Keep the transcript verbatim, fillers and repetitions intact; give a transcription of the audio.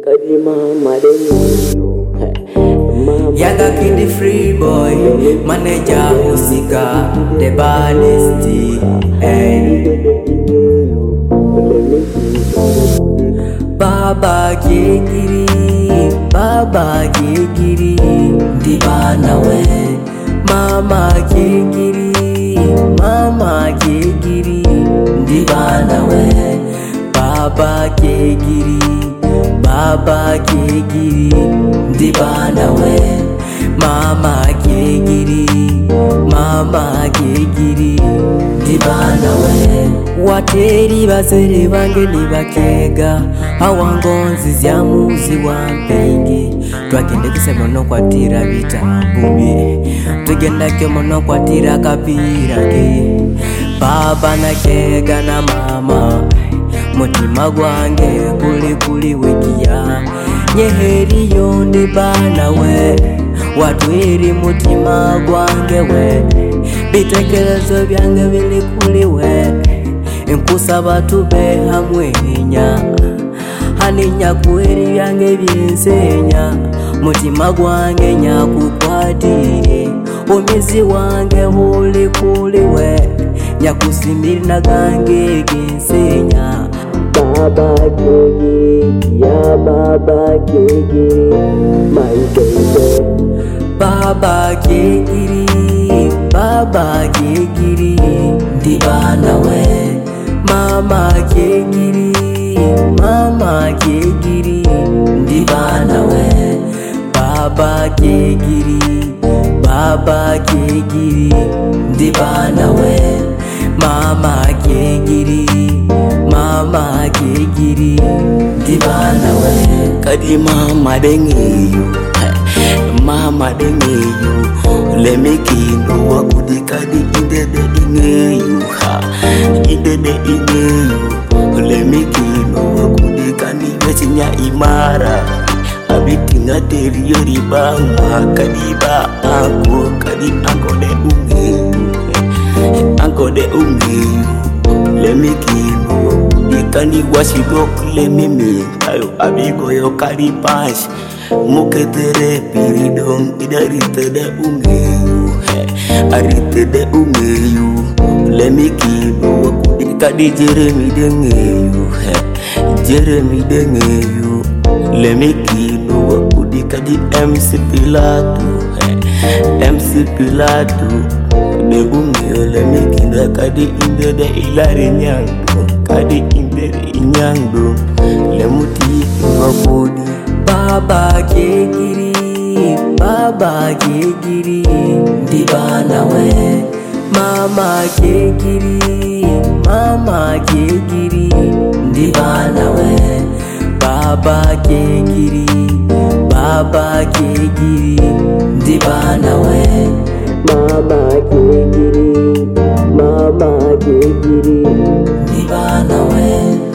Kadima Madenyo Yaga Kid the free boy, manager Husika, the baddest. Hey. Baba Gegiri, Baba Gegiri, Dibana we. Mama Gegiri, Mama Gegiri, Dibana we. Baba Gegiri, Baba Gegiri, Dibana we. Mama Gegiri, Mama Gegiri, Dibana we. Wateri bazere bange nibakega awangonzi zyamuzi wampenge twagende kusema no kwatira bitambubi tugenda kemo no kwatira kapira ge baba nakega na mama mutima gwange kuli kuli wekiya nyeheri yondi bana we watwiri mutima gwange we bitekelezo byange bili kuli we Nkusaba tube hamwe nya haninya kweri byange byensenya mutima gwange nyakukwatire omizi wange huli kuli we nyakusimiri na gange gensenya Baba Gegiri ya Baba Gegiri my baby Baba Gegiri Baba Gegiri Dibana we Mama Gegiri, Mama Gegiri, Dibana we. Baba Gegiri, Baba Gegiri, Dibana we. Mama Gegiri, Mama Gegiri, Dibana we. Kadima Madenyo Mama Denyo Let me keep no wakudi kadi inde de ingeyu ha inde de ingeyu Let me keep no wakudi kani wesinya imara abitinga teriyo ribanga kadiba aku kadi anko de ungeyu anko de ungeyu Let me keep no wakudi kani wasidok let me me ayo abigo yo kadi pass Muketere piridong idarite de ungeyu Arite de ungeyu Lemi kibo wakudi kadi Jeremy dengeyu Jeremy dengeyu Lemi kibo wakudi kadi M C Pilato M C Pilato De ungeyu lemi kinda kadi inde de ilari nyangdo Kadi inde de inyangdo Lemuti wakudi Baba Gegiri, Baba Gegiri, Dibana we. Mama Gegiri, Mama Gegiri, Dibana we. Baba Gegiri, Baba Gegiri, Dibana we. Mama Gegiri, Mama Gegiri, Dibana we.